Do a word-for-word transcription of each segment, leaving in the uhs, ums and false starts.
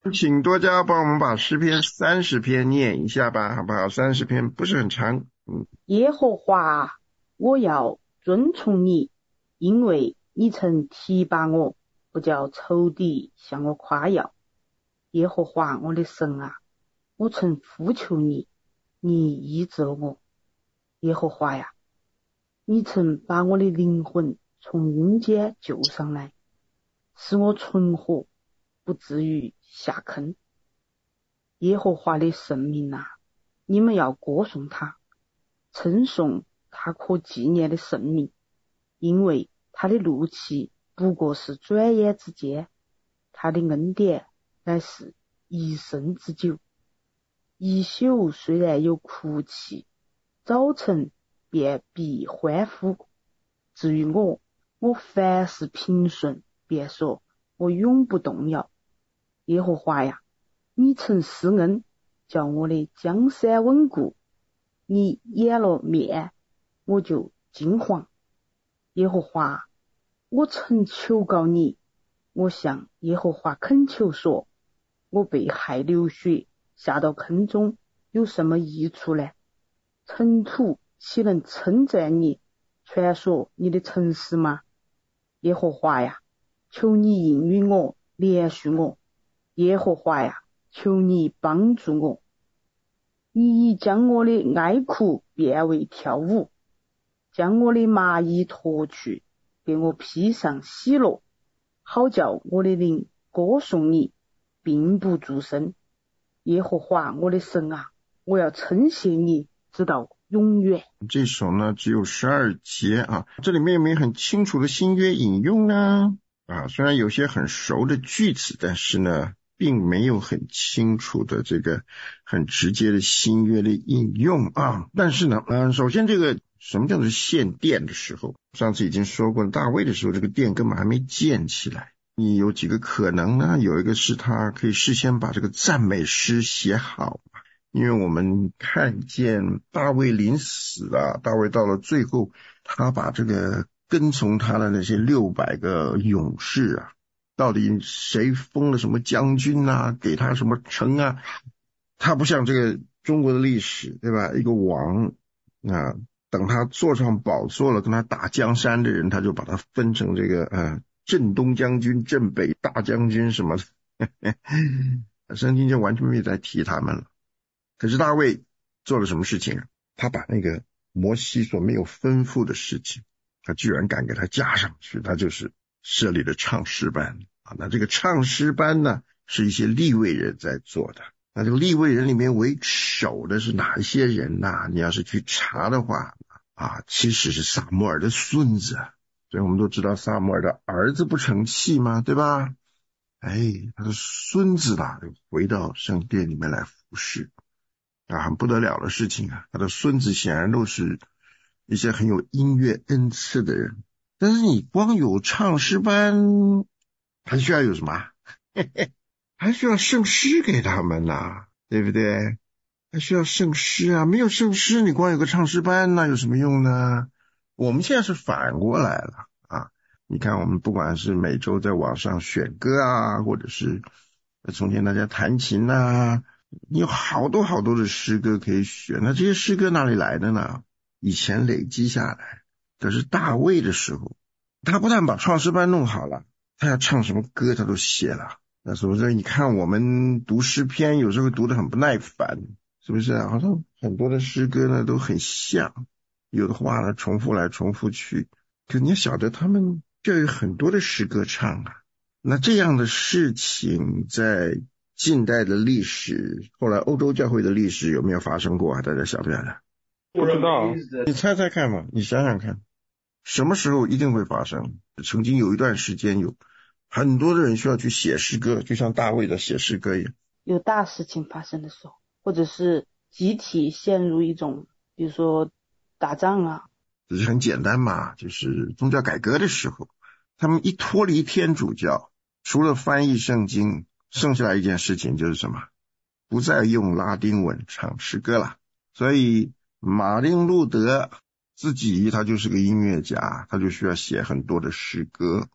请多加帮我们把诗篇三十篇念一下吧，好不好？三十篇不是很长。嗯， 耶和华，我要尊崇你，因为你曾提拔我，不叫仇敌向我夸耀。耶和华我的神啊，我曾呼求你，你医治了我。耶和华呀，你曾把我的灵魂从阴间救上来，使我存活，不至于下坑。耶和华的圣名啊，你们要歌颂他，称颂他可纪念的圣名，因为他的怒气不过是转眼之间，他的恩典乃是一生之久。一宿虽然有哭泣，早晨便必欢呼。至于我，我凡事平顺，便说我永不动摇。耶和华呀，你曾施恩，叫我的江山稳固，你掩了面，我就惊惶。耶和华，我曾求告你，我向耶和华恳求说，我被害流血，下到坑中，有什么益处呢？尘土岂能称赞你，传说你的诚实吗？耶和华呀，求你应允我，怜恤我。耶和华呀，求你帮助我。你已将我的哀哭变为跳舞，将我的麻衣脱去，给我披上喜乐，好叫我的灵歌颂你，并不住声。耶和华我的神啊，我要称谢你，直到永远。 这首呢只有十二节啊，这里面有没有很清楚的新约引用呢？啊，虽然有些很熟的句子，但是呢并没有很清楚的这个很直接的新约的应用啊。但是呢，嗯，首先这个什么叫做献殿的时候，上次已经说过了，大卫的时候这个殿根本还没建起来。你有几个可能呢？有一个是他可以事先把这个赞美诗写好，因为我们看见大卫临死啊，大卫到了最后，他把这个跟从他的那些六百个勇士啊，到底谁封了什么将军啊，给他什么城啊，他不像这个中国的历史，对吧？一个王啊，等他坐上宝座了，跟他打江山的人，他就把他分成这个呃镇东将军、镇北大将军什么的，圣经就完全没有再提他们了。可是大卫做了什么事情啊？他把那个摩西所没有吩咐的事情，他居然敢给他加上去，他就是设立了唱诗班啊。那这个唱诗班呢，是一些利未人在做的。那这个利未人里面为首的是哪一些人呢？你要是去查的话啊，其实是撒母耳的孙子。所以我们都知道撒母耳的儿子不成器嘛，对吧？哎，他的孙子啊，回到圣殿里面来服侍。啊，很不得了的事情啊！他的孙子显然都是一些很有音乐恩赐的人，但是你光有唱诗班，还需要有什么？还需要圣诗给他们呐、啊，对不对？还需要圣诗啊！没有圣诗，你光有个唱诗班，那有什么用呢？我们现在是反过来了啊！你看，我们不管是每周在网上选歌啊，或者是从前大家弹琴啊。你有好多好多的诗歌可以选，那这些诗歌哪里来的呢？以前累积下来。可是大卫的时候，他不但把创诗班弄好了，他要唱什么歌他都写了。那所以说你看我们读诗篇有时候读得很不耐烦，是不是？好像很多的诗歌呢都很像，有的话呢重复来重复去，可你要晓得他们就有很多的诗歌唱啊。那这样的事情在近代的历史，后来欧洲教会的历史有没有发生过啊？大家晓不晓得？不知道，你猜猜看嘛，你想想看，什么时候一定会发生？曾经有一段时间有很多的人需要去写诗歌，就像大卫的写诗歌一样。 有大事情发生的时候，或者是集体陷入一种，比如说打仗啊， 只是很简单嘛，就是宗教改革的时候，他们一脱离天主教，除了翻译圣经，剩下来一件事情就是什么？不再用拉丁文唱诗歌了。所以马丁路德自己他就是个音乐家，他就需要写很多的诗歌，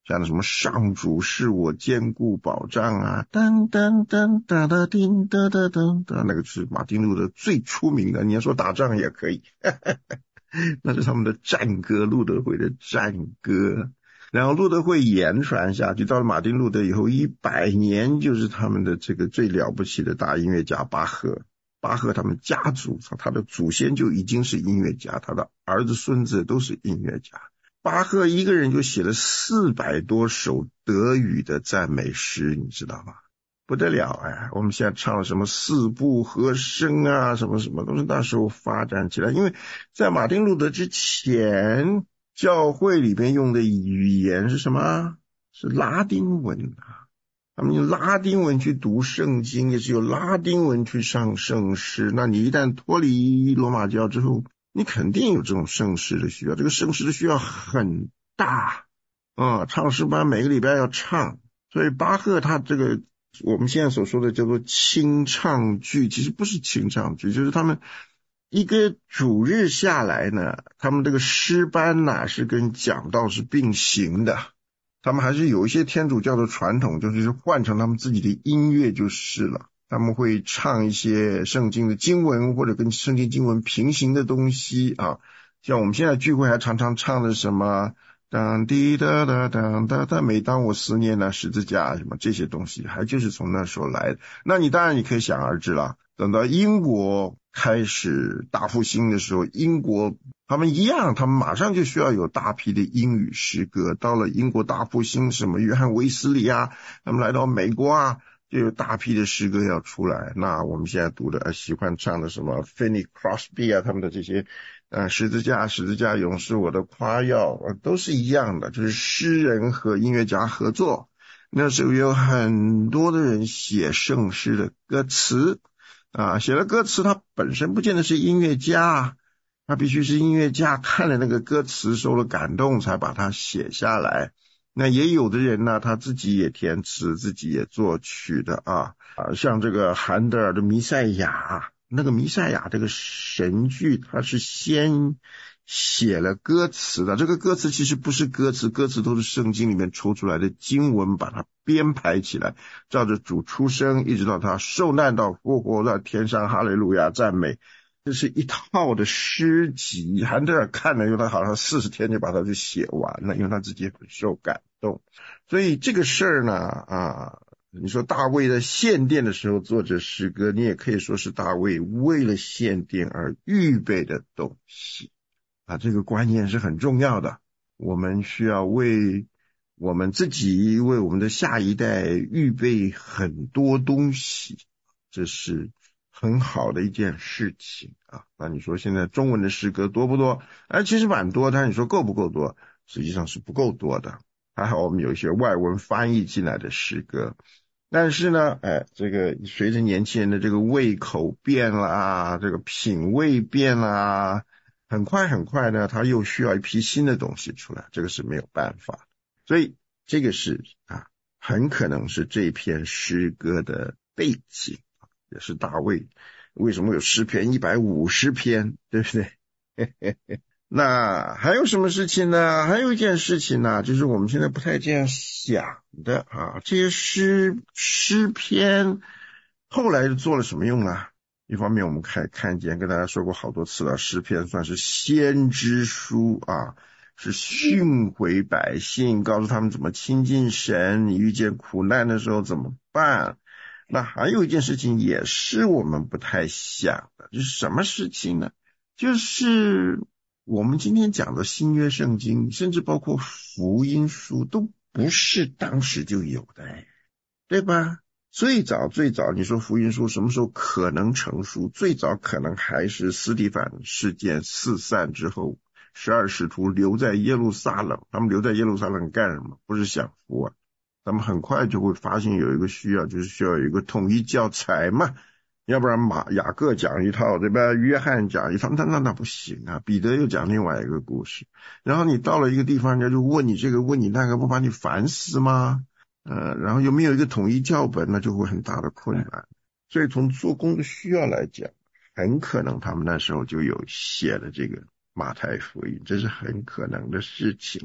像什么上主是我坚固保障啊，噔噔噔哒哒叮哒哒噔哒，那个是马丁路德最出名的，你要说打仗也可以，那是他们的战歌，路德会的战歌。然后路德会言传下去，到了马丁路德以后一百年，就是他们的这个最了不起的大音乐家巴赫。巴赫他们家族，他的祖先就已经是音乐家，他的儿子孙子都是音乐家。巴赫一个人就写了四百多首德语的赞美诗，你知道吗？不得了哎！我们现在唱了什么四部和声啊，什么什么都是那时候发展起来。因为在马丁路德之前，教会里面用的语言是什么？是拉丁文啊。他们用拉丁文去读圣经，也是有拉丁文去上圣诗。那你一旦脱离罗马教之后，你肯定有这种圣诗的需要，这个圣诗的需要很大啊、嗯，唱诗班每个礼拜要唱，所以巴赫他这个我们现在所说的叫做清唱剧，其实不是清唱剧，就是他们一个主日下来呢，他们这个诗班呐、啊、是跟讲道是并行的。他们还是有一些天主教的传统，就是换成他们自己的音乐就是了。他们会唱一些圣经的经文或者跟圣经经文平行的东西啊，像我们现在聚会还常常唱的什么当滴哒哒当哒哒，每当我思念那十字架什么这些东西，还就是从那时候来的。那你当然你可以想而知了，等到英国开始大复兴的时候，英国他们一样，他们马上就需要有大批的英语诗歌。到了英国大复兴，什么约翰卫斯理啊，他们来到美国啊，就有大批的诗歌要出来。那我们现在读的、呃、喜欢唱的什么 Fanny Crosby 啊，他们的这些呃十字架十字架勇士我的夸耀、呃、都是一样的，就是诗人和音乐家合作。那时候有很多的人写圣诗的歌词啊，写了歌词他本身不见得是音乐家，他必须是音乐家看了那个歌词受了感动才把它写下来。那也有的人呢，他自己也填词自己也作曲的啊，啊像这个韩德尔的弥赛亚，那个弥赛亚这个神剧他是先写了歌词的，这个歌词其实不是歌词，歌词都是圣经里面抽出来的经文，把它编排起来，照着主出生一直到他受难到复活到天上哈利路亚赞美，这是一套的诗集。韩德尔看了，因为他好像四十天就把它就写完了，因为他自己很受感动。所以这个事儿呢，啊，你说大卫在献殿的时候做这诗歌，你也可以说是大卫为了献殿而预备的东西啊，这个观念是很重要的。我们需要为我们自己为我们的下一代预备很多东西，这是很好的一件事情啊。那你说现在中文的诗歌多不多？哎，其实蛮多，但你说够不够多？实际上是不够多的。还好我们有一些外文翻译进来的诗歌，但是呢，哎，这个随着年轻人的这个胃口变啦，这个品味变啦，很快很快呢，他又需要一批新的东西出来，这个是没有办法。所以这个是啊，很可能是这篇诗歌的背景，也是大卫为什么有诗篇一百五十篇，对不对？那还有什么事情呢？还有一件事情呢，就是我们现在不太这样想的啊，这些诗诗篇后来做了什么用啊？一方面我们看看见跟大家说过好多次了，诗篇算是先知书啊，是训诲百姓，告诉他们怎么亲近神，你遇见苦难的时候怎么办。那还有一件事情也是我们不太想的，就是什么事情呢？就是我们今天讲的新约圣经，甚至包括福音书，都不是当时就有的，对吧？最早最早你说福音书什么时候可能成书？最早可能还是司提反事件四散之后，十二使徒留在耶路撒冷，他们留在耶路撒冷干什么？不是享福啊，他们很快就会发现有一个需要，就是需要有一个统一教材嘛，要不然马雅各讲一套，对吧？约翰讲一套，那那那不行啊。彼得又讲另外一个故事，然后你到了一个地方，人家就问你这个问你那个，不把你烦死吗？呃，然后又没有一个统一教本，那就会很大的困难。所以从做工的需要来讲，很可能他们那时候就有写了这个马太福音，这是很可能的事情。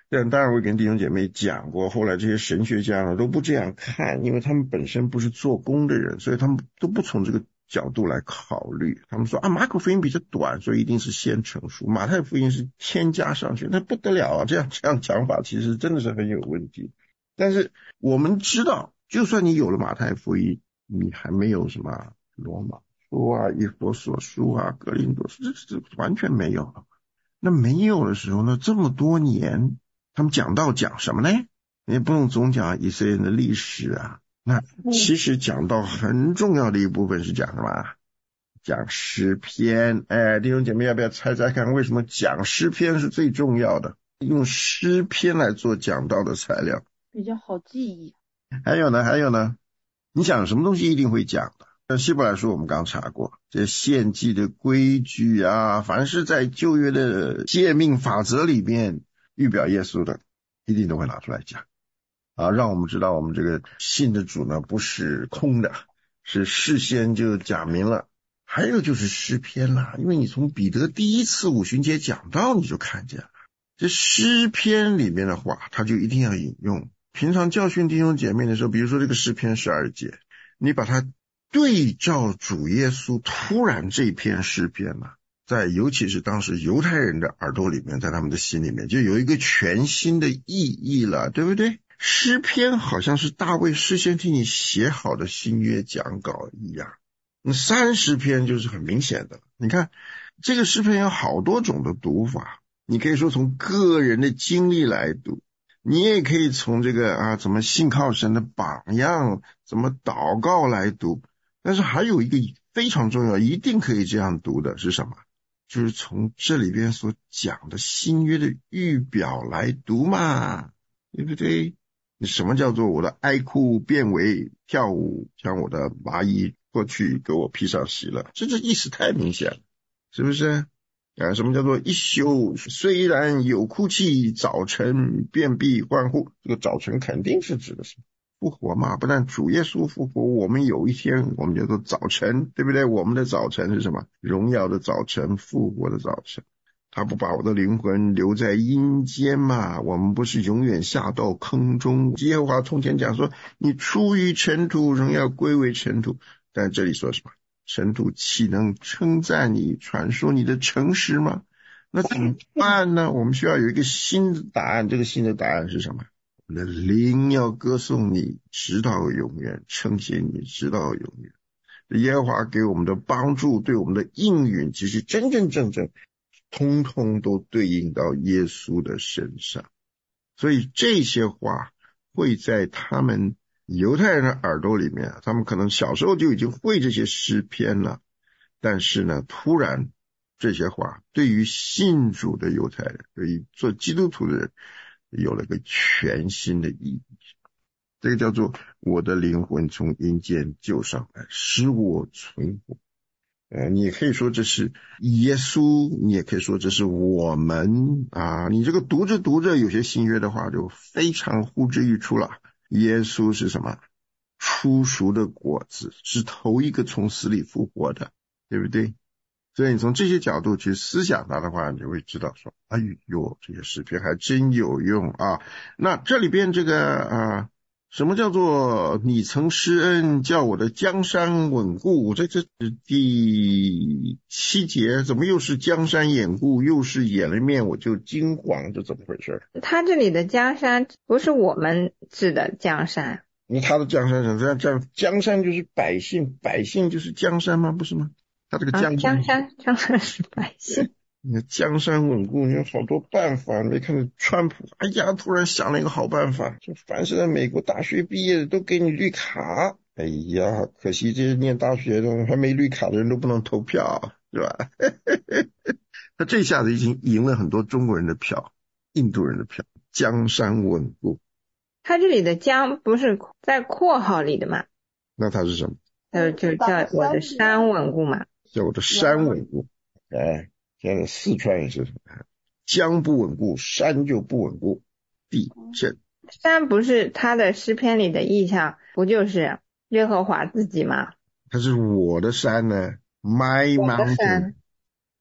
但当然我跟弟兄姐妹讲过，后来这些神学家呢都不这样看，因为他们本身不是做工的人，所以他们都不从这个角度来考虑。他们说啊，马可福音比较短，所以一定是先成书，马太福音是添加上去，那不得了啊！这样这样讲法其实真的是很有问题。但是我们知道，就算你有了马太福音，你还没有什么罗马书啊、以弗所书啊、哥林多书，这这完全没有。那没有的时候呢，这么多年他们讲道讲什么呢？也不能总讲以色列人的历史啊。那其实讲到很重要的一部分是讲什么？讲诗篇。哎，弟兄姐妹要不要猜猜看，为什么讲诗篇是最重要的？用诗篇来做讲道的材料， 比较好记忆。 还有呢，还有呢，你想什么东西一定会讲的？那希伯来书我们刚查过，这献祭的规矩啊，凡是在旧约的诫命法则里面预表耶稣的，一定都会拿出来讲啊，让我们知道我们这个信的主呢不是空的，是事先就讲明了。还有就是诗篇啦，因为你从彼得第一次五旬节讲到，你就看见了这诗篇里面的话，他就一定要引用。平常教训弟兄姐妹的时候，比如说这个诗篇十二节，你把它对照主耶稣突然这篇诗篇呢、啊，在尤其是当时犹太人的耳朵里面，在他们的心里面就有一个全新的意义了，对不对？诗篇好像是大卫事先替你写好的新约讲稿一样。那三十篇就是很明显的，你看这个诗篇有好多种的读法，你可以说从个人的经历来读，你也可以从这个啊怎么信靠神的榜样，怎么祷告来读。但是还有一个非常重要，一定可以这样读的是什么？就是从这里边所讲的新约的预表来读嘛，对不对？什么叫做我的哀哭变为跳舞，将我的麻衣过去给我披上喜乐？这这意思太明显了，是不是？啊，什么叫做一宿虽然有哭泣，早晨便必欢呼？这个早晨肯定是指的是复活嘛，不但主耶稣复活，我们有一天我们叫做早晨，对不对？我们的早晨是什么？荣耀的早晨，复活的早晨。他不把我的灵魂留在阴间嘛，我们不是永远下到坑中。耶和华从前讲说，你出于尘土，仍要归为尘土。但这里说什么？尘土岂能称赞你，传说你的诚实吗？那怎么办呢？我们需要有一个新的答案。这个新的答案是什么？我们的灵要歌颂你直到永远，称谢你直到永远。耶和华给我们的帮助，对我们的应允，其实真真正正通通都对应到耶稣的身上。所以这些话会在他们犹太人的耳朵里面，他们可能小时候就已经会这些诗篇了，但是呢，突然这些话对于信主的犹太人，对于做基督徒的人有了个全新的意义。这个叫做我的灵魂从阴间救上来，使我存活。呃，你也可以说这是耶稣，你也可以说这是我们啊。你这个读着读着，有些新约的话就非常呼之欲出了。耶稣是什么？初熟的果子，是头一个从死里复活的，对不对？所以你从这些角度去思想它的话，你就会知道说，哎呦，这些诗篇还真有用啊。那这里边这个啊，什么叫做你曾施恩叫我的江山稳固？这这是第七节，怎么又是江山稳固，又是掩了面我就惊惶，这怎么回事？ 他这里的江山不是我们指的江山， 那他的江山是这样，江山就是百姓，百姓就是江山吗？不是吗？他这个江山、 啊、江山江山是百姓。 你看江山稳固，你有好多办法。你没看到川普，哎呀，突然想了一个好办法，就凡是在美国大学毕业的都给你绿卡。哎呀，可惜这些念大学的还没绿卡的人都不能投票，是吧？他这下子已经赢了很多中国人的票，印度人的票。江山稳固， 他这里的江不是在括号里的吗？ 那他是什么？ 呃，就叫我的山稳固嘛。 叫我的山稳固。哎，现在四川也是江不稳固，山就不稳固，地震。 山不是他的诗篇里的意象，不就是耶和华自己吗？ 它是我的山呢 ，my mountain。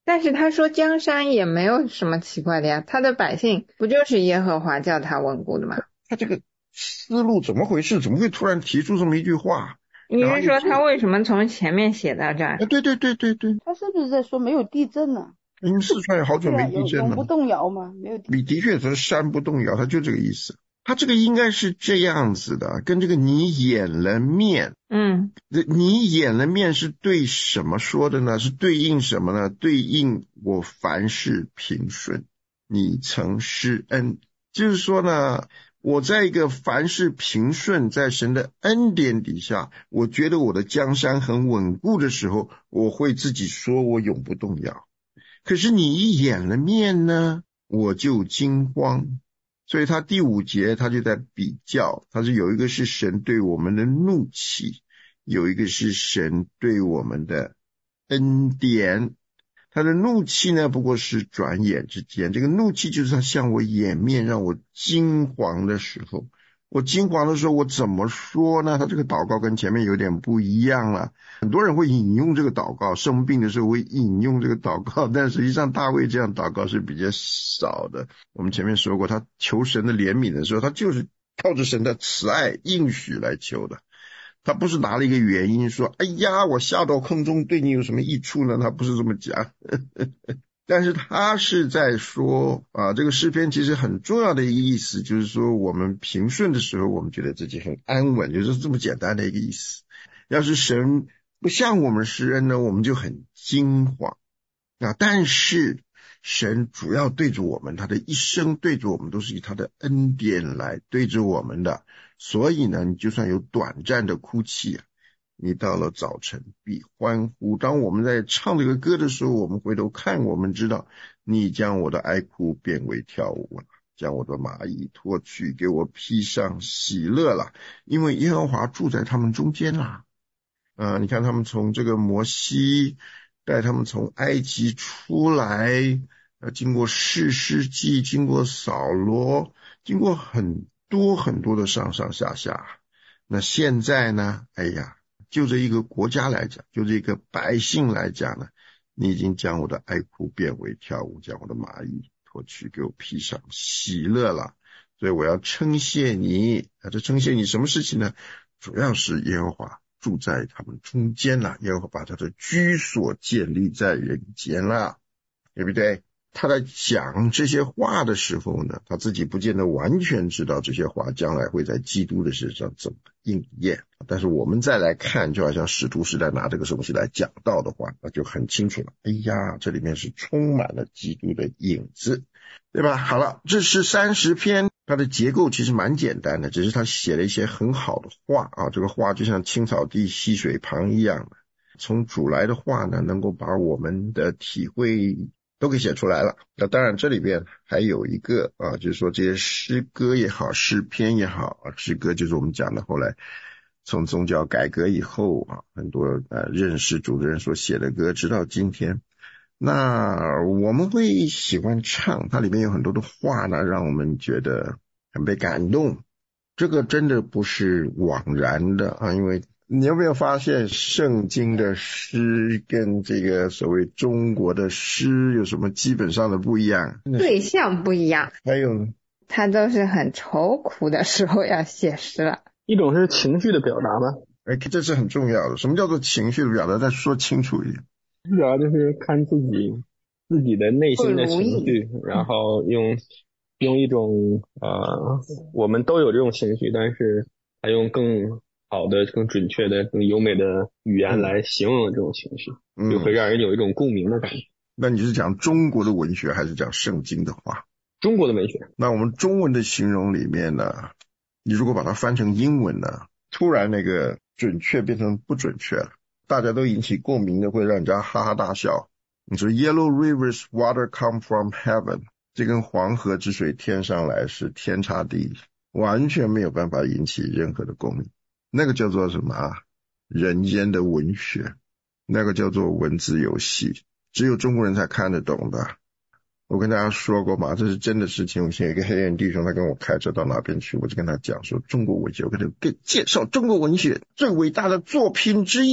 但是他说江山也没有什么奇怪的呀，他的百姓不就是耶和华叫他稳固的吗？ 他这个思路怎么回事？怎么会突然提出这么一句话？ 你是说他为什么从前面写到这儿？ 啊，对对对对对， 他是不是在说没有地震呢？ 因为四川有好久没地震了， 永不动摇吗？没有地震。 你的确是山不动摇，他就这个意思。他这个应该是这样子的，跟这个你演了面， 嗯， 你演了面是对什么说的呢？是对应什么呢？对应我凡事平顺，你曾施恩，就是说呢，我在一个凡事平顺，在神的恩典底下，我觉得我的江山很稳固的时候，我会自己说我永不动摇。可是你一演了面呢，我就惊慌。所以他第五节他就在比较，他是有一个是神对我们的怒气，有一个是神对我们的恩典。他的怒气呢不过是转眼之间，这个怒气就是他向我掩面让我惊惶的时候，我惊惶的时候我怎么说呢？他这个祷告跟前面有点不一样了。很多人会引用这个祷告，生病的时候会引用这个祷告，但实际上大卫这样祷告是比较少的。我们前面说过，他求神的怜悯的时候，他就是靠着神的慈爱应许来求的，他不是拿了一个原因说哎呀我下到空中对你有什么益处呢，他不是这么讲但是他是在说啊，这个诗篇其实很重要的一个意思就是说，我们平顺的时候我们觉得自己很安稳，就是这么简单的一个意思。要是神不向我们施恩呢，我们就很惊慌啊。但是神主要对着我们，他的一生对着我们都是以他的恩典来对着我们的，所以呢，你就算有短暂的哭泣啊，你到了早晨必欢呼。当我们在唱这个歌的时候，我们回头看，我们知道你将我的哀哭变为跳舞了，将我的麻衣脱去，给我披上喜乐了，因为耶和华住在他们中间啦。呃，你看他们从这个摩西带他们从埃及出来，呃，经过士师记，经过扫罗，经过很多很多的上上下下。那现在呢，哎呀，就这一个国家来讲，就这个百姓来讲呢，你已经将我的哀哭变为跳舞，将我的麻衣脱去，给我披上喜乐了。所以我要称谢你。啊，这称谢你什么事情呢？主要是耶和华住在他们中间了，耶和华把他的居所建立在人间了，对不对？他在讲这些话的时候呢，他自己不见得完全知道这些话将来会在基督的身上怎么应验，但是我们再来看，就好像使徒时代拿这个东西来讲道的话，那就很清楚了。哎呀，这里面是充满了基督的影子，对吧？好了，这是三十篇，它的结构其实蛮简单的，只是他写了一些很好的话啊，这个话就像青草地溪水旁一样的，从主来的话呢，能够把我们的体会都给写出来了。那当然这里边还有一个啊，就是说这些诗歌也好，诗篇也好，诗歌就是我们讲的后来从宗教改革以后啊，很多呃认识主的人所写的歌，直到今天，那我们会喜欢唱，它里面有很多的话呢，让我们觉得很被感动。这个真的不是枉然的啊，因为你有没有发现圣经的诗跟这个所谓中国的诗有什么基本上的不一样？ 对象不一样， 还有他都是很愁苦的时候要写诗了。 一种是情绪的表达吗？ 哎，这是很重要的。什么叫做情绪的表达？再说清楚一点。 主要就是看自己自己的内心的情绪，然后用用一种呃，我们都有这种情绪，但是他用更好的、更准确的、更优美的语言来形容这种情绪，嗯、就会让人有一种共鸣的感觉。 那你是讲中国的文学还是讲圣经的话？ 中国的文学。 那我们中文的形容里面呢，你如果把它翻成英文呢，突然那个准确变成不准确了，大家都引起共鸣的，会让人家哈哈大笑。你说 Yellow rivers water come from heaven， 这跟黄河之水天上来是天差地别，完全没有办法引起任何的共鸣。那个叫做什么？人间的文学，那个叫做文字游戏，只有中国人才看得懂的。我跟大家说过嘛，这是真的事情。我现在有一个黑人弟兄，他跟我开车到那边去，我就跟他讲说中国文学，我跟他介绍中国文学最伟大的作品之一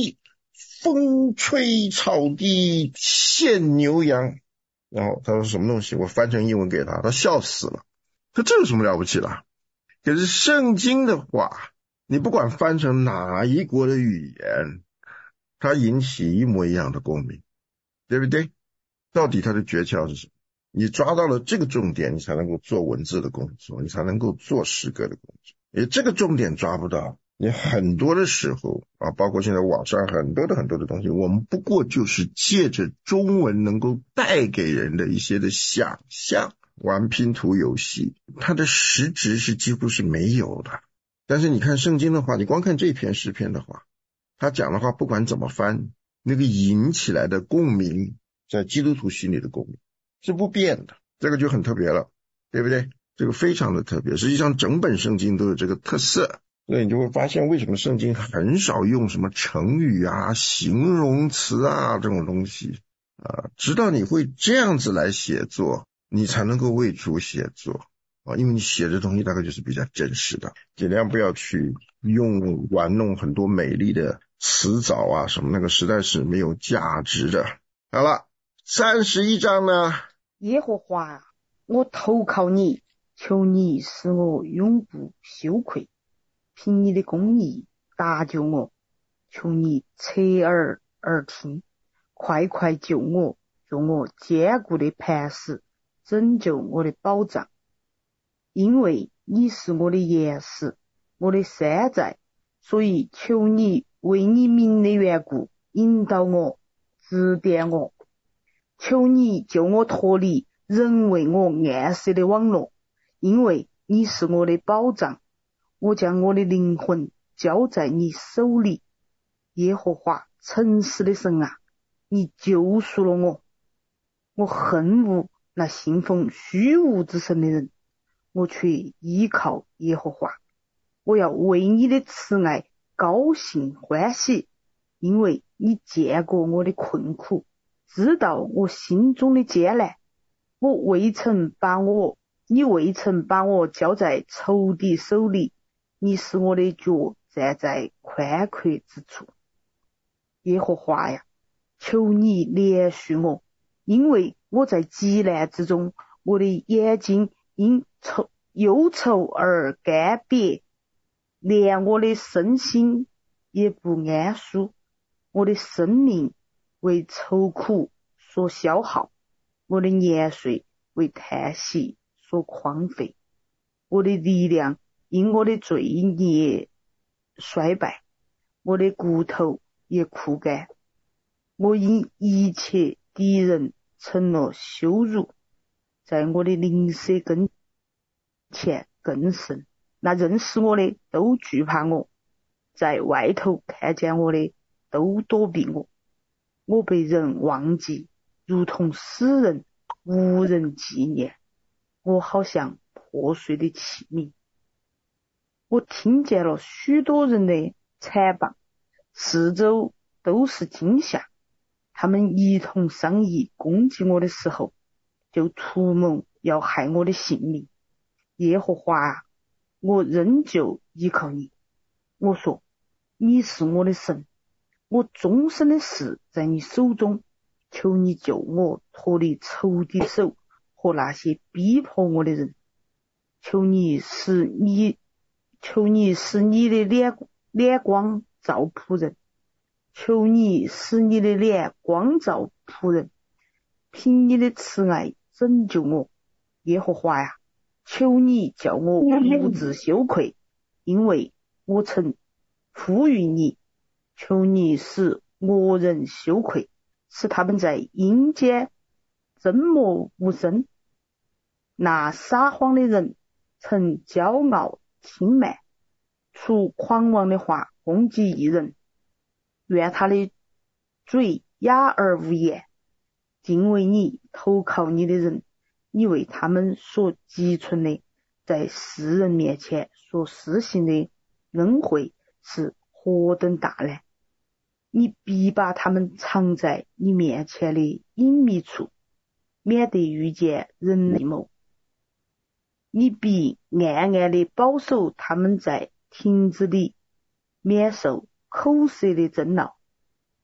风吹草低见牛羊。然后他说什么东西，我翻成英文给他，他笑死了。他这有什么了不起了？可是圣经的话，你不管翻成哪一国的语言，它引起一模一样的共鸣，对不对？到底它的诀窍是什么？你抓到了这个重点，你才能够做文字的工作，你才能够做诗歌的工作。也这个重点抓不到，你很多的时候啊，包括现在网上很多的很多的东西，我们不过就是借着中文能够带给人的一些的想象，玩拼图游戏，它的实质是几乎是没有的。但是你看圣经的话，你光看这篇诗篇的话，他讲的话不管怎么翻，那个引起来的共鸣，在基督徒心里的共鸣是不变的，这个就很特别了，对不对？这个非常的特别，实际上整本圣经都有这个特色。所以你就会发现为什么圣经很少用什么成语啊、形容词啊这种东西啊，直到你会这样子来写作，你才能够为主写作啊，因为你写的东西大概就是比较真实的，尽量不要去用玩弄很多美丽的词藻啊什么，那个实在是没有价值的。好了，三十一章呢， 耶和华，我投靠你，求你使我永不羞愧，凭你的公义搭救我，求你侧耳而听，快快救我，做我坚固的磐石，拯救我的保障。因为你是我的岩石，我的山寨，所以求你为你名的缘故引导我，指点我。求你救我脱离人为我暗设的网络，因为你是我的保障。我将我的灵魂交在你手里。耶和华，诚实的神啊，你救赎了我。我恨恶那信奉虚无之神的人，我却依靠耶和华。我要为你的慈爱高兴欢喜，因为你见过我的困苦，知道我心中的艰难。我未曾把我，你未曾把我交在仇敌手里，你使我的脚站在宽阔之处。耶和华呀，求你怜恤我，因为我在极难之中，我的眼睛因愁忧愁而干瘪，连我的身心也不安舒。我的生命为愁苦所消耗，我的年岁为叹息所荒废，我的力量因我的罪孽衰败，我的骨头也枯干。我因一切敌人成了羞辱，在我的邻舍跟前更甚。那认识我的都惧怕我，在外头看见我的都躲避我。我被人忘记，如同死人，无人纪念。我好像破碎的器皿。我听见了许多人的惨谤，四周都是惊吓。他们一同商议攻击我的时候，就图谋要害我的性命。耶和华啊，我仍旧依靠你。我说，你是我的神，我终身的事在你手中，求你救我脱离仇敌手和那些逼迫我的人。求你使你求你使你的脸脸光照仆人，求你使你的脸光照仆人，凭你的慈爱拯救我。耶和华呀，求你叫我不自羞愧，因为我曾呼吁你。求你使恶人羞愧，使他们在阴间沉默无声。那撒谎的人曾骄傲轻慢，出狂妄的话攻击一人，愿他的嘴哑而无言。敬畏你投靠你的人，你为他们所积存的，在世人面前所施行的恩惠是何等大呢？你必把他们藏在你面前的隐秘处，免得遇见人的谋。你必暗暗地保守他们在亭子里，免受口舌的争闹。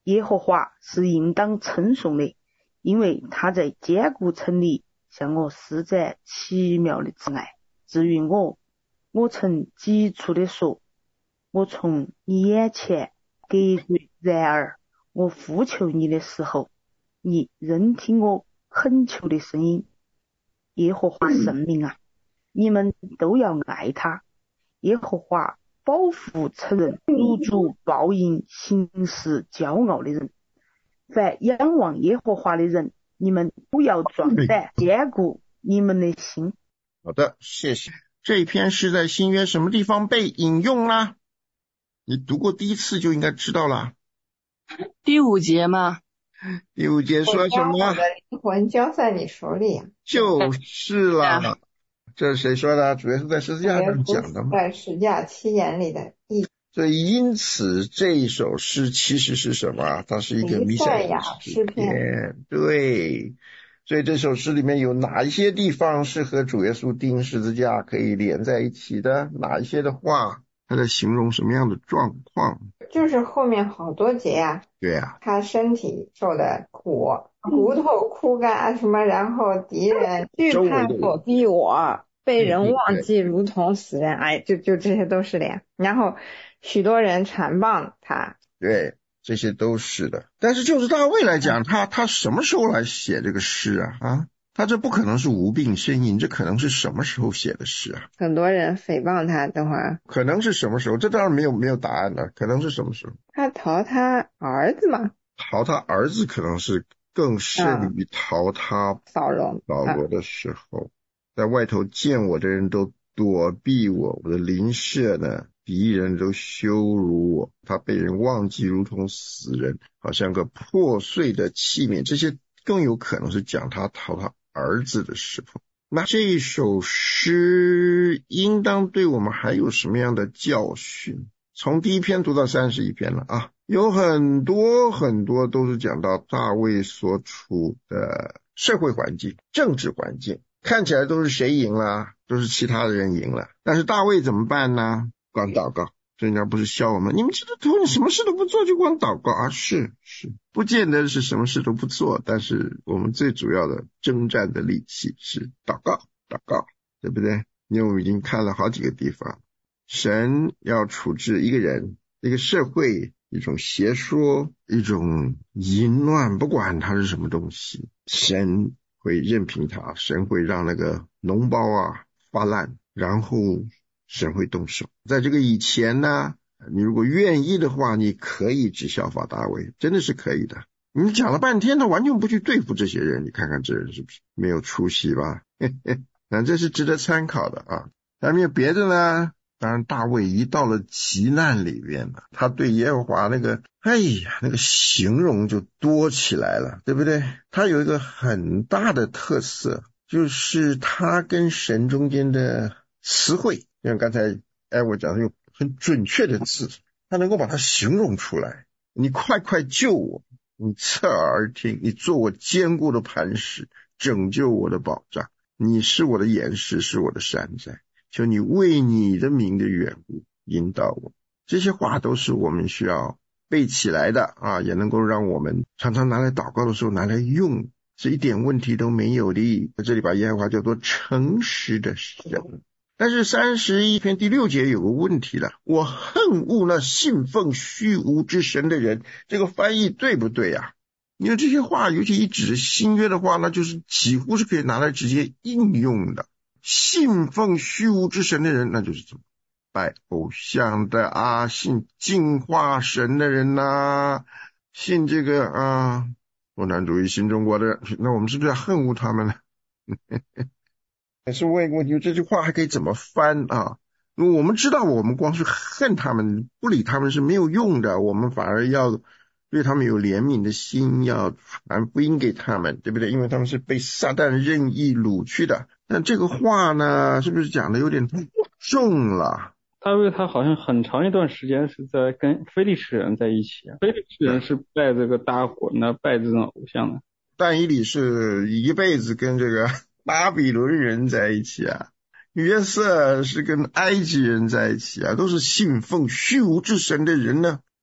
耶和华是应当称颂的，因为他在坚固城里向我施展奇妙的慈爱。至于我，我曾急促地说，我从你眼前隔绝，然而我呼求你的时候，你仍听我恳求的声音。耶和华圣明啊，你们都要爱他。耶和华保护成人，如主报应行事骄傲的人。凡仰望耶和华的人，你们不要壮胆，坚固你们的心。 好的，谢谢。这一篇是在新约什么地方被引用啦？你读过第一次就应该知道了。 第五节嘛。 第五节说什么？ 我的灵魂交在你手里。 就是了。这是谁说的？主耶稣在十字架上讲的吗？ 在十字架七言里的意思。 所以因此这一首诗其实是什么？它是一个弥赛亚诗篇。对。所以这首诗里面有哪一些地方是和主耶稣钉十字架可以连在一起的？哪一些的话他在形容什么样的状况？ 就是后面好多节啊。 对啊， 他身体受的苦，骨头枯干什么，然后敌人惧怕躲避我，被人忘记如同死人，哎，就就这些都是的呀。然后许多人缠棒他。 对，这些都是的。但是就是大卫来讲，他他什么时候来写这个诗啊？啊，他这不可能是无病呻吟，这可能是什么时候写的诗啊？ 很多人诽谤他的话， 可能是什么时候？这当然没有没有答案的，可能是什么时候？ 他逃他儿子嘛？ 逃他儿子可能是更甚于逃他扫罗扫罗的时候，在外头见我的人都躲避我，我的邻舍呢，敌人都羞辱我，他被人忘记如同死人，好像个破碎的器皿。这些更有可能是讲他逃他儿子的时候。那这首诗应当对我们还有什么样的教训？从第一篇读到三十一篇了啊，有很多很多都是讲到大卫所处的社会环境、政治环境，看起来都是谁赢了？都是其他的人赢了。但是大卫怎么办呢？光祷告。人家不是笑我们，你们这个头你什么事都不做就光祷告啊？是是，不见得是什么事都不做，但是我们最主要的征战的利器是祷告，祷告，对不对？因为我们已经看了好几个地方，神要处置一个人、一个社会、一种邪说、一种淫乱，不管它是什么东西，神会任凭它，神会让那个脓包啊发烂，然后神会动手。在这个以前呢，你如果愿意的话，你可以只效法大卫，真的是可以的。你讲了半天，他完全不去对付这些人，你看看这人是不是没有出息吧？那这是值得参考的啊。还没有别的呢？当然大卫一到了急难里面呢，他对耶和华那个哎呀那个形容就多起来了，对不对？他有一个很大的特色，就是他跟神中间的词汇，像刚才哎我讲的用很准确的字，他能够把它形容出来。你快快救我，你侧耳而听，你做我坚固的磐石，拯救我的保障，你是我的岩石，是我的山寨，求你为你的名的缘故引导我。这些话都是我们需要背起来的啊，也能够让我们常常拿来祷告的时候拿来用，是一点问题都没有的。在这里把耶和华叫做诚实的神。但是三十一篇第六节有个问题了，我恨恶那信奉虚无之神的人，这个翻译对不对啊？因为这些话尤其一指新约的话，那就是几乎是可以拿来直接应用的。信奉虚无之神的人，那就是怎么拜偶像的啊，信净化神的人啊，信这个啊共产主义新中国的人，那我们是不是要恨恶他们呢？还是问一个问题，这句话还可以怎么翻啊？因为我们知道我们光是恨他们不理他们是没有用的，我们反而要对他们有怜悯的心，要传福音给他们，对不对？因为他们是被撒旦任意掳去的。但这个话呢，是不是讲的有点太重了？ 大卫他好像很长一段时间是在跟非利士人在一起，非利士人是拜这个大火呢，拜这种偶像的。 但以理是一辈子跟这个巴比伦人在一起啊，约瑟是跟埃及人在一起啊，都是信奉虚无之神的人呢。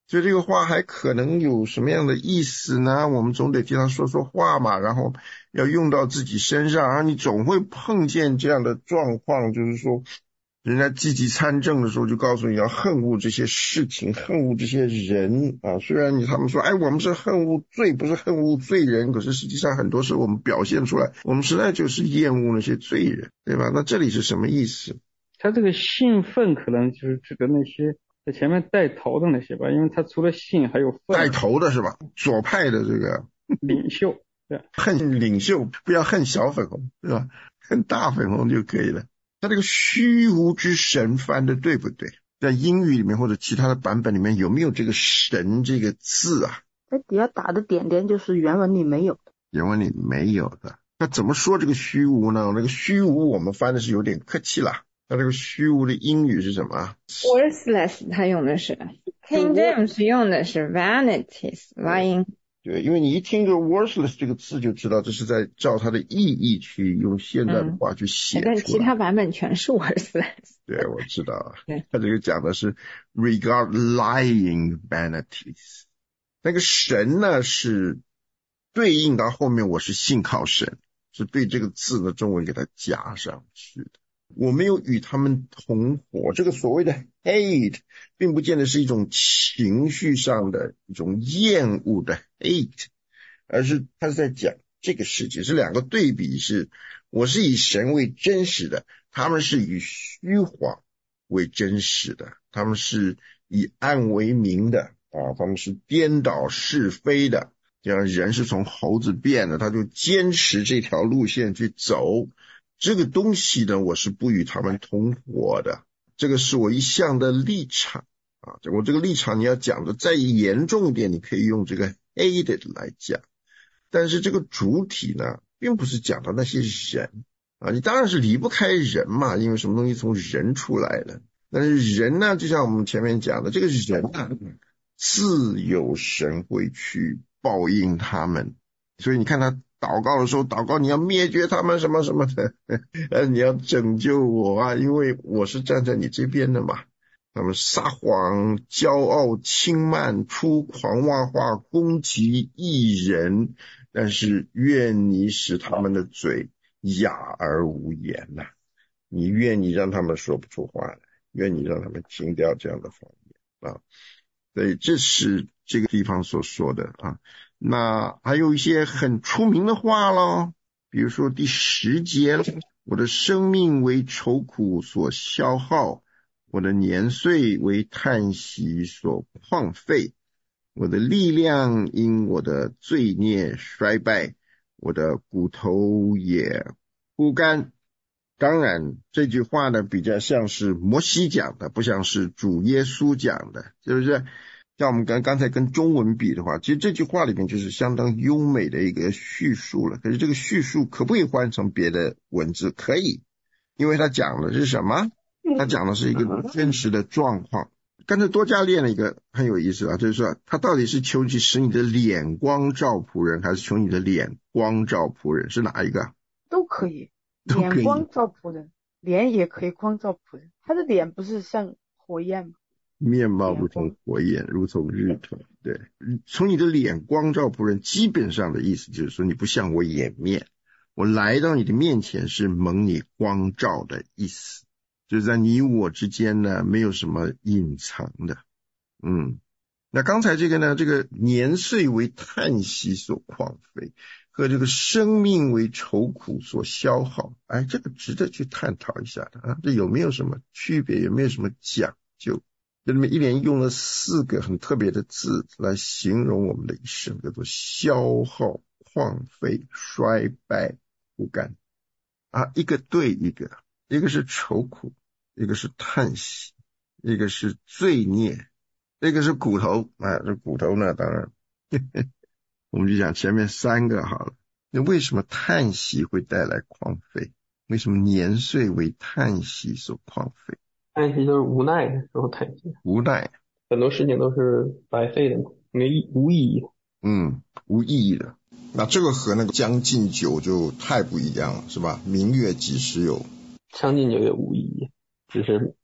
所以这个话还可能有什么样的意思呢？我们总得替他说说话嘛，然后要用到自己身上啊，你总会碰见这样的状况，就是说人家积极参政的时候就告诉你要恨恶这些事情，恨恶这些人啊。虽然你他们说哎我们是恨恶罪，不是恨恶罪人，可是实际上很多时候我们表现出来我们实在就是厌恶那些罪人，对吧？那这里是什么意思？ 他这个信愤可能就是指的那些在前面带头的那些吧，因为他除了信还有愤。 带头的是吧？左派的这个领袖，对， 恨领袖，不要恨小粉红，对吧？恨大粉红就可以了。他这个虚无之神翻的对不对？在英语里面或者其他的版本里面有没有这个神这个字啊？ 在底下打的点点就是原文里没有的。 原文里没有的。那怎么说这个虚无呢？那个虚无我们翻的是有点客气啦。那这个虚无的英语是什么 ？worthless 他用的是 King James 用的是 vanities lying。 对，因为你一听这 worthless 这个字就知道这是在照它的意义去用现在的话去写出来、 嗯、但其他版本全是 worthless。 对，我知道。他这个讲的是 regard lying vanities。 那个神呢是对应到后面我是信靠神，是对这个字的中文给它加上去的。我没有与他们同伙，这个所谓的 hate 并不见得是一种情绪上的一种厌恶的 hate， 而是他是在讲这个世界是两个对比，是我是以神为真实的，他们是以虚谎为真实的，他们是以暗为明的啊，他们是颠倒是非的。这样人是从猴子变的，他就坚持这条路线去走。这个东西呢，我是不与他们同伙的，这个是我一向的立场啊。我这个立场你要讲的再严重一点，你可以用这个 hated 来讲，但是这个主体呢，并不是讲到那些人啊，你当然是离不开人嘛，因为什么东西从人出来的。但是人呢，就像我们前面讲的，这个人啊，自有神会去报应他们，所以你看他祷告的时候祷告你要灭绝他们什么什么的，呃，你要拯救我啊，因为我是站在你这边的嘛。他们撒谎、骄傲、轻慢、出狂妄话、攻击义人，但是愿你使他们的嘴哑而无言呐、啊，你愿你让他们说不出话来，愿你让他们停掉这样的谎言啊。所以这是这个地方所说的啊。那还有一些很出名的话咯，比如说第十节，我的生命为愁苦所消耗，我的年岁为叹息所荒废，我的力量因我的罪孽衰败，我的骨头也枯干。当然这句话呢比较像是摩西讲的，不像是主耶稣讲的，是不是？像我们刚刚才跟中文比的话，其实这句话里面就是相当优美的一个叙述了。可是这个叙述可不可以换成别的文字？可以，因为他讲的是什么？他讲的是一个真实的状况。刚才多加练了一个很有意思啊，就是说他到底是求你使你的脸光照仆人，还是求你的脸光照仆人？是哪一个？ 都可以， 都可以。 脸光照仆人，脸也可以光照仆人。他的脸不是像火焰吗？ 面貌如同火焰，如同日头。对，从你的脸光照仆人，基本上的意思就是说你不向我掩面，我来到你的面前是蒙你光照的意思，就是在你我之间呢没有什么隐藏的。嗯，那刚才这个呢，这个年岁为叹息所荒废，和这个生命为愁苦所消耗，哎，这个值得去探讨一下的啊，这有没有什么区别，有没有什么讲究？这里面一连用了四个很特别的字来形容我们的一生，叫做消耗、荒废、衰败、枯干啊，一个对一个，一个是愁苦，一个是叹息，一个是罪孽，一个是骨头啊，这骨头呢当然呵呵我们就讲前面三个好了。那为什么叹息会带来荒废？为什么年岁为叹息所荒废？ 叹息就是无奈的时候叹息， 无奈， 很多事情都是白费的，没意无意义。 嗯，无意义的。那这个和那个将进酒就太不一样了，是吧？明月几时有？ 将进酒也无意义，只是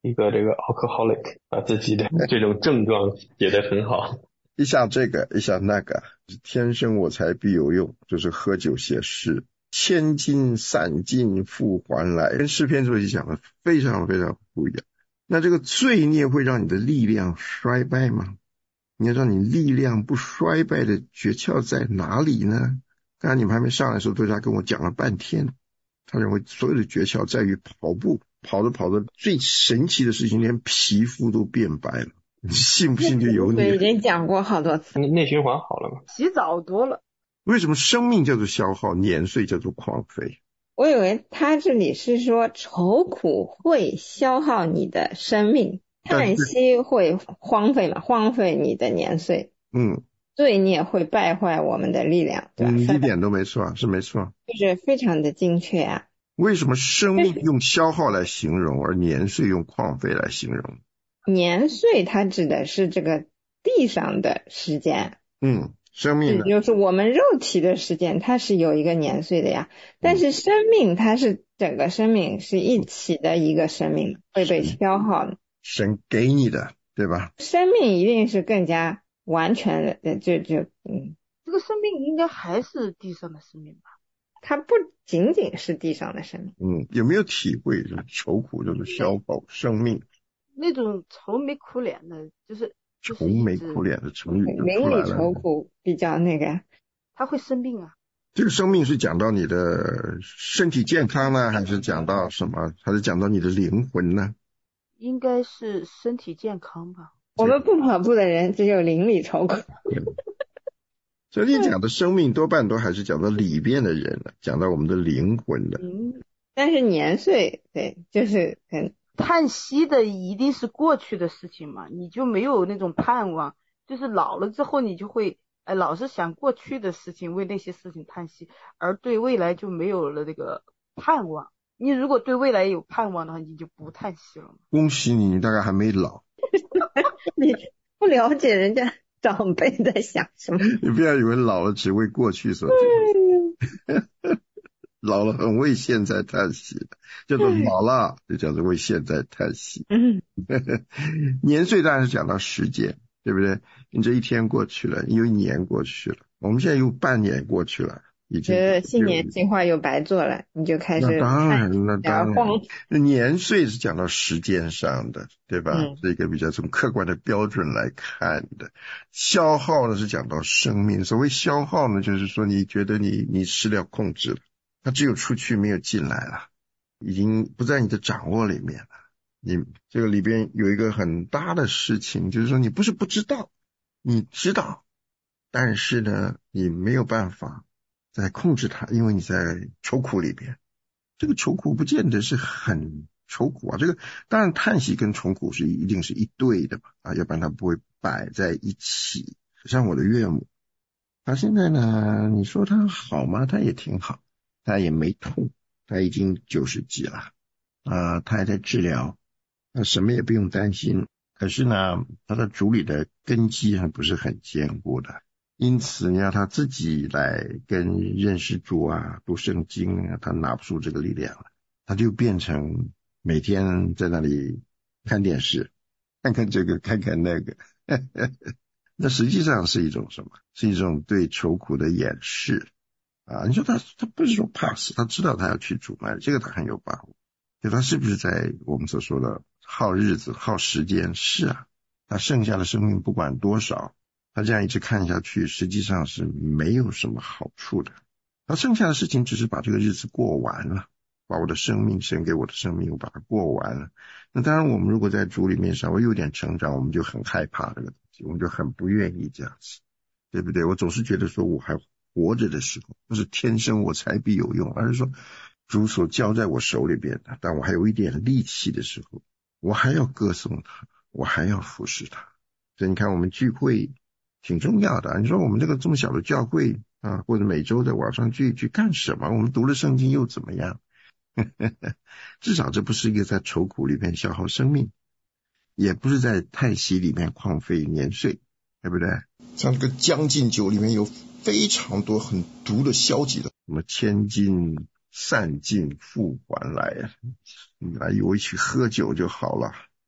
一个这个 alcoholic， 把自己的这种症状写得很好。 一下这个一下那个，天生我材必有用，就是喝酒写诗，千金散尽复还来，跟诗篇这里讲的非常非常不一样。那这个罪孽会让你的力量衰败吗？你要让你力量不衰败的诀窍在哪里呢？刚才你们还没上来的时候，作家跟我讲了半天，他认为所有的诀窍在于跑步，跑着跑着最神奇的事情，连皮肤都变白了。你信不信就由你。 已经讲过好多次。 内循环好了吗？ 洗澡多了。 为什么生命叫做消耗，年岁叫做荒废？ 我以为他这里是说愁苦会消耗你的生命，叹息会荒废嘛，荒废你的年岁。 嗯， 罪孽会败坏我们的力量，对吧？ 嗯，一点都没错，是没错， 就是非常的精确啊。 为什么生命用消耗来形容，而年岁用荒废来形容？ 年岁它指的是这个地上的时间， 嗯，生命呢就是我们肉体的时间，它是有一个年岁的呀。但是生命它是整个生命是一起的一个生命，会被消耗的。 神给你的，对吧？ 生命一定是更加完全的，就就嗯， 这个生命应该还是地上的生命吧？ 它不仅仅是地上的生命。 嗯，有没有体会愁苦就是消耗生命？ 那种愁眉苦脸的，就是愁眉苦脸的成语就出来了。 邻里愁苦比较那个， 他会生病啊。 这个生命是讲到你的身体健康呢，还是讲到什么？还是讲到你的灵魂呢？ 应该是身体健康吧。 我们不跑步的人只有邻里愁苦。 所以你讲的生命多半都还是讲到里边的人了，讲到我们的灵魂的。 嗯， 但是年岁，对，就是很叹息的一定是过去的事情嘛，你就没有那种盼望，就是老了之后你就会哎老是想过去的事情，为那些事情叹息，而对未来就没有了这个盼望。你如果对未来有盼望的话，你就不叹息了。 恭喜你，你大概还没老。 你不了解人家长辈在想什么。 你不要以为老了只为过去所记。老了很为现在叹息，叫做老了就叫做为现在叹息。 嗯， 年岁当然是讲到时间，对不对？你这一天过去了，你有一年过去了，我们现在有半年过去了，已经觉得新年计划又白做了，你就开始那当然，那当然， 慌。 那年岁是讲到时间上的，对吧？ 嗯， 是一个比较从客观的标准来看的。消耗呢是讲到生命，所谓消耗呢，就是说你觉得你你失了控制了。它只有出去没有进来了，已经不在你的掌握里面了。你这个里边有一个很大的事情，就是说你不是不知道，你知道，但是呢你没有办法再控制它，因为你在愁苦里边。这个愁苦不见得是很愁苦啊，这个当然叹息跟愁苦是一定是一对的嘛，啊，要不然它不会摆在一起。像我的岳母，他现在呢，你说他好吗？他也挺好。他也没痛，他已经九十几了，啊、呃，他还在治疗，他什么也不用担心。可是呢，他的主理的根基还不是很坚固的，因此你要他自己来跟认识主啊、读圣经啊，他拿不出这个力量了，他就变成每天在那里看电视，看看这个，看看那个，那实际上是一种什么？是一种对愁苦的掩饰。啊，你说他他不是说怕死，他知道他要去主卖，这个他很有把握。就他是不是在我们所说的耗日子、耗时间？是啊，他剩下的生命不管多少，他这样一直看下去，实际上是没有什么好处的。他剩下的事情只是把这个日子过完了，把我的生命神给我的生命我把它过完了。那当然，我们如果在主里面稍微有点成长，我们就很害怕这个东西，我们就很不愿意这样子，对不对？我总是觉得说我还活着的时候，不是天生我材必有用，而是说主所交在我手里边的，但我还有一点力气的时候，我还要歌颂他，我还要服侍他。所以你看我们聚会挺重要的，你说我们这个这么小的教会啊，或者每周的网上聚一聚干什么？我们读了圣经又怎么样？至少这不是一个在愁苦里面消耗生命，也不是在叹息里面荒废年岁，对不对？像这个将进酒里面有非常多很毒的消极的，什么千金散尽复还来啊，你来以为去喝酒就好了，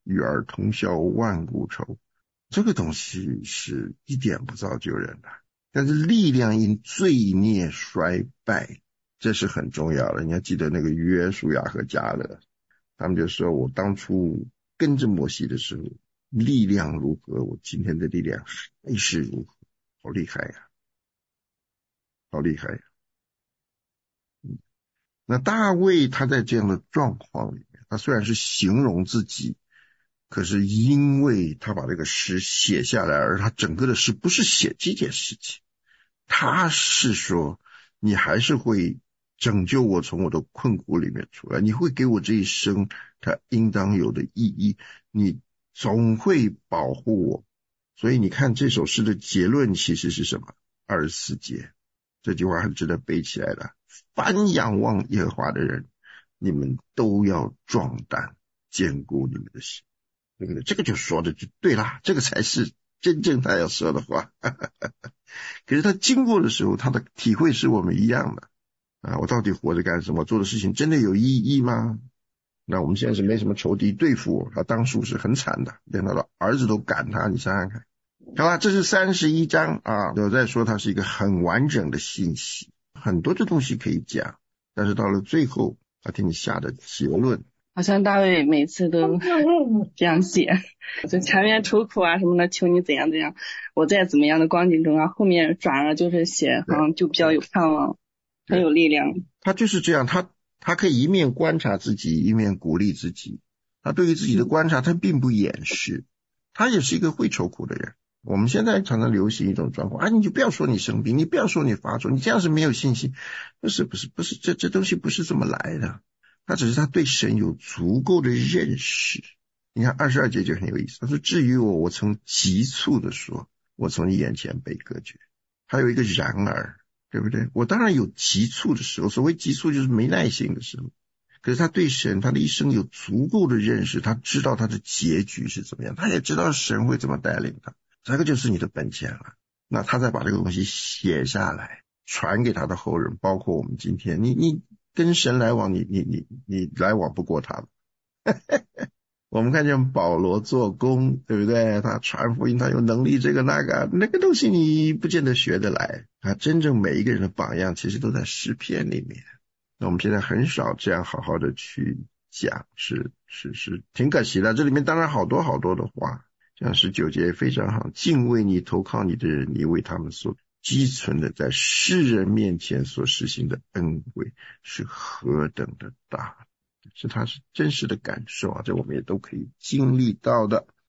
与尔同销万古愁，这个东西是一点不造就人的，但是力量因罪孽衰败，这是很重要的。你要记得那个约书亚和迦勒，他们就说我当初跟着摩西的时候力量如何，我今天的力量还是如何，好厉害呀、啊，好厉害呀、啊嗯！那大卫他在这样的状况里面，他虽然是形容自己，可是因为他把这个诗写下来，而他整个的诗不是写这件事情，他是说你还是会拯救我从我的困苦里面出来，你会给我这一生它应当有的意义，你总会保护我。所以你看这首诗的结论其实是什么？二十四节，这句话很值得背起来的。凡仰望耶和华的人，你们都要壮胆，坚固你们的心。对不对？这个就说的就对啦，这个才是真正他要说的话。可是他经过的时候，他的体会是我们一样的啊！我到底活着干什么？做的事情真的有意义吗？那我们现在是没什么仇敌对付我，他当初是很惨的，连他的儿子都赶他，你想想看。好了，这是三十一章啊，我在说它是一个很完整的信息，很多的东西可以讲，但是到了最后，他给你下的结论。 好像大卫每次都这样写，就前面愁苦啊什么的，求你怎样怎样，我在怎么样的光景中啊，后面转而就是写，好像就比较有盼望，很有力量。 他就是这样，他他可以一面观察自己，一面鼓励自己。他对于自己的观察，他并不掩饰，他也是一个会愁苦的人。我们现在常常流行一种状况，啊，你就不要说你生病，你不要说你发作，你这样是没有信心。不是不是不是，这这东西不是这么来的。他只是他对神有足够的认识。你看二十二节就很有意思，他说至于我，我曾急促的说，我从你眼前被隔绝。还有一个然而，对不对？我当然有急促的时候，所谓急促就是没耐心的时候。可是他对神，他的一生有足够的认识，他知道他的结局是怎么样，他也知道神会怎么带领他，这个就是你的本钱了。那他再把这个东西写下来，传给他的后人，包括我们今天，你你跟神来往，你你你你来往不过他我们看见保罗做工，对不对？他传福音，他有能力，这个那个那个东西你不见得学得来。他真正每一个人的榜样其实都在诗篇里面。那我们现在很少这样好好的去讲，是是是挺可惜的。这里面当然好多好多的话，像十九节非常好，敬畏你投靠你的人，你为他们所积存的在世人面前所实行的恩惠是何等的大，是他是真实的感受啊，这我们也都可以经历到的。